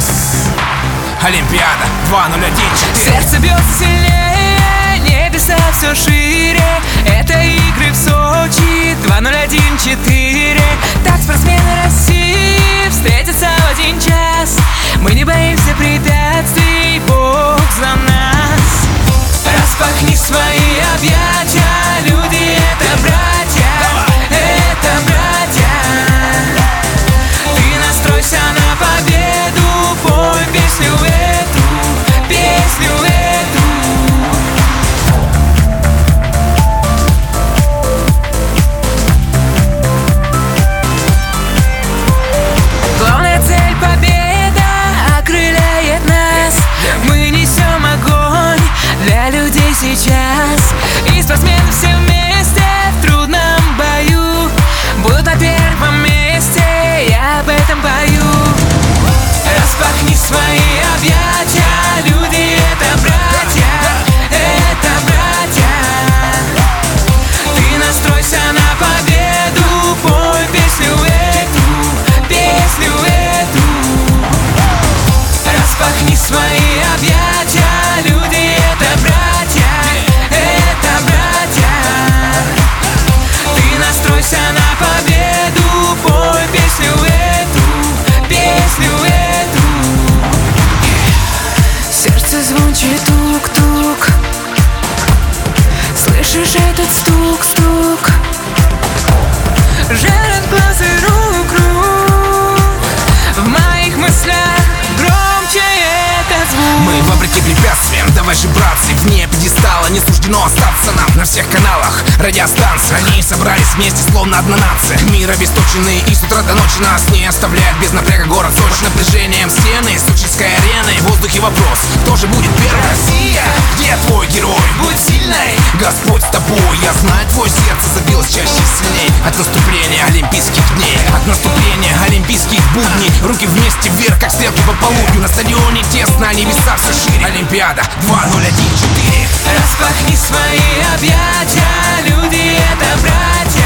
Олимпиада 2014. Сердце бьется сильнее, небеса все шире. Это игры в Сочи 2014. Так спортсмены России встретятся в один час. Мы не боимся препятствий, Бог за нас. Распахни свои объятия, люди — это братья, это братья. Ты настройся на победу, пой песню эту, песню эту. Главная цель — победа окрыляет нас. Мы несем огонь для людей сейчас. И спортсмены все вместе в трудном бою будут на первом месте, я об этом пою. Распахни свои объятия, люди — это братья, это братья. Ты настройся на победу, пой песню эту, песню эту. Распахни свои объятия, люди — это братья, это братья. Ты настройся на победу, пой песню эту, песню эту. Сердце звончит тук-тук. Слышишь этот стук-стук? Жар от глаз и рук. В моих мыслях громче этот звук. Мы вопреки препятствиям, давай же, братцы, вне пьедестала не суждено остаться нам. На всех каналах радиостанции они собрались вместе, словно одна нация. Мир обесточенный, и с утра до ночи нас не оставляет без напряга город Сочи. Напряжением стены, сочинской арены, в воздухе вопрос: кто же будет первым? Россия, где твой герой? Будь сильной, Господь с тобой. Я знаю, твое сердце забилось чаще сильней от наступления олимпийских дней, от наступления олимпийских будней. Руки вместе вверх, как стрелки по полудню. На стадионе тесно, небеса все шире. Олимпиада 2014. Распахни свои объятия, люди — это братья,